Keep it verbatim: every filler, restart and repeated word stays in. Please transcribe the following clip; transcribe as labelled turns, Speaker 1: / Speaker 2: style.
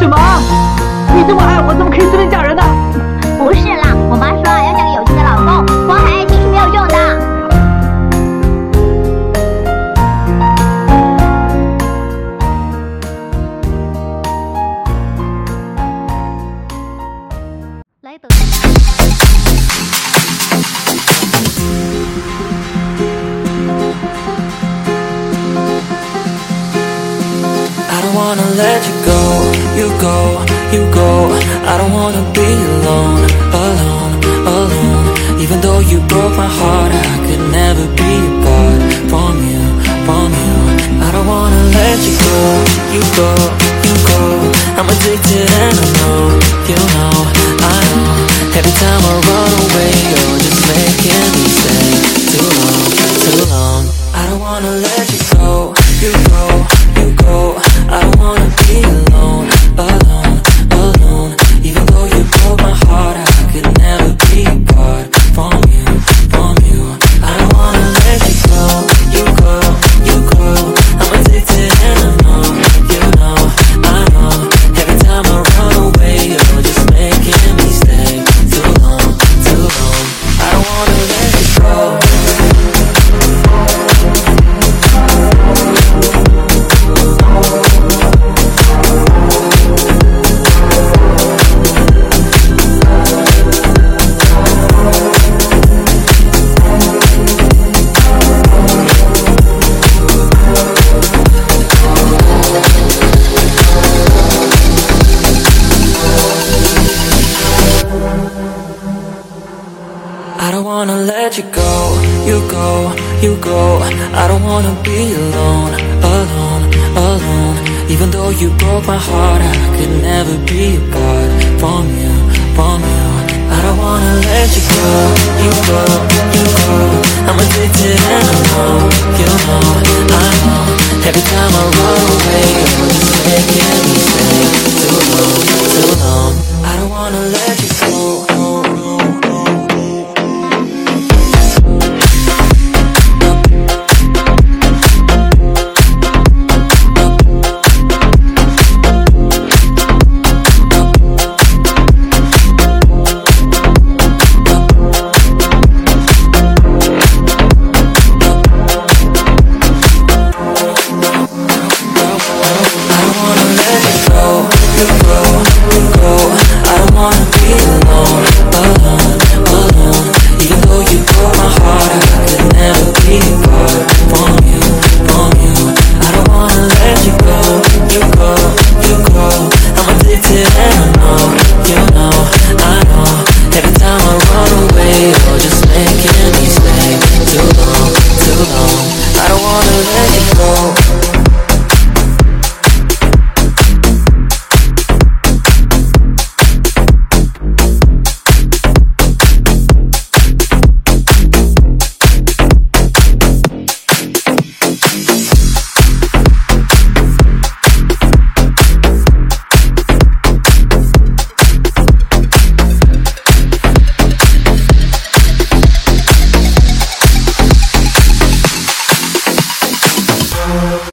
Speaker 1: 什么？你这么爱我，怎么可以随便嫁人呢？
Speaker 2: 不是啦，我妈说要嫁个有钱的老公，光谈爱情是没有用的。来等。
Speaker 3: I don't wanna let you go, you go, you go. I don't wanna be alone, alone, alone. Even though you broke my heart, I could never be apart from you, from you. I don't wanna let you go, you go, you go. I'm addicted and I know, you know, I know. Every time I run away, you're just making me stay too long, too long. I don't wanna let you go, you go, you go. I don't wanna be alone, alone, alone. Even though you broke my heart, I could never be apart from you, from you. I don't wanna let you go, you go, you go. I'm addicted and I know, you know, I know. Every time I run away, you're just making me stay too long, too long. I don't wanna let you go. I don't wanna let you go, you go, you go. I don't wanna be alone, alone, alone. Even though you broke my heart, I could never be apart from you, from you. I don't wanna let you go, you go, you go. I'm addicted and I know, you know, I know. Every time I run away, you're just making me stay too long, too long. I don't wanna let you go. You're just making me stay too long, too long. I don't wanna let